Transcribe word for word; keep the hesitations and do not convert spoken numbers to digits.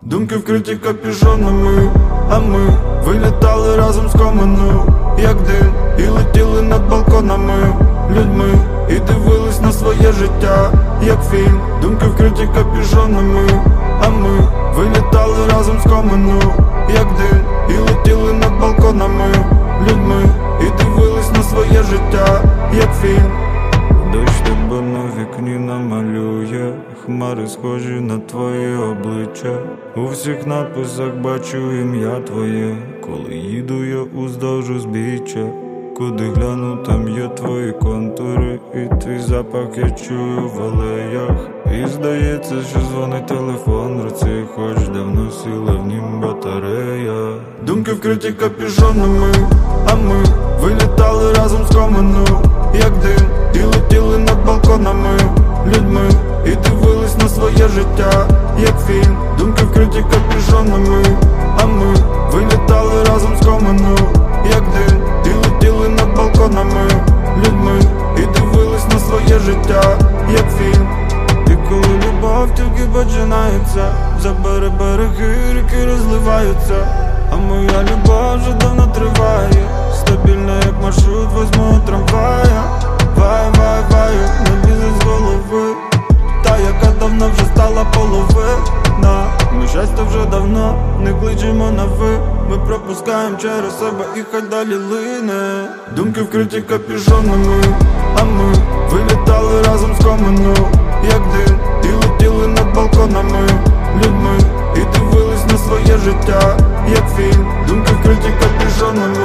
Думки вкриті капюшонами, а ми вилітали разом з команою, як дим, і летіли над балконами, людьми, і дивились на своє життя, як фільм. Думки вкриті капюшонами, а ми вилітали разом з команою, як дим, і летіли над балконами, людьми, і дивились на своє життя, як фільм. Дощ тебе на вікні намалює, хмари схожі на твоє обличчя. У всіх надписах бачу ім'я твоє, коли їду я уздовж узбіччя. Куди гляну, там є твої контури, і твій запах я чую в алеях. І здається, що дзвонить телефон в руці, хоч давно сіла в нім батарея. Думки вкриті капюшонами, а ми вилітали разом з команою, як дим, і летіли над балконами, людьми, і дивились на своє життя, як фільм. Думки вкриті капюшонами, а ми вилітали разом з команою, як дим, і летіли над балконами, людьми, і дивились на своє життя, як фільм. І коли любов тільки починається, забере береги, ріки розливаються, а моя любов вже давно триває, стабільна як маршрут восьмого трамвая. Вай, вай, ваю, не лізе з голови, та яка давно вже стала половина. Ми щастя вже давно не кличемо на ви, ми пропускаємо через себе і хай далі лине. Думки вкриті капюшонами, а ми вилітали разом з команою, як дим, і летіли над балконами, людьми, і дивились на своє життя, як фільм. Думки вкриті капюшонами,